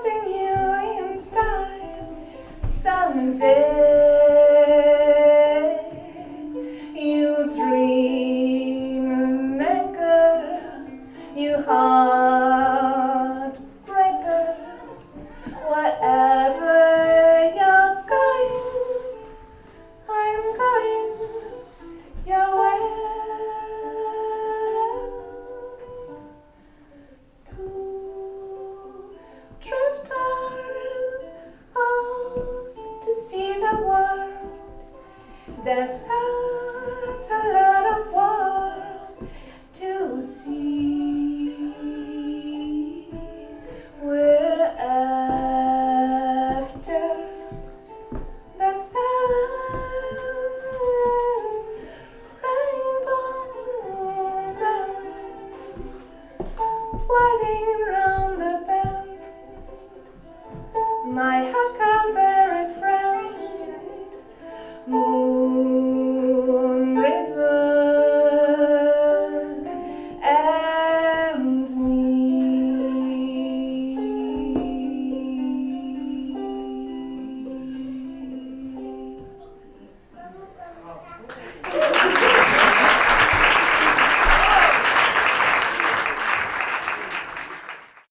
losing you in style. Someday you dream maker, you heartbreaker. Wherever you're going, I'm going your way. Two drifters off to see the world. There's such a lot of world to see. We're after the sun, rainbows winding round the bend. My huckleberry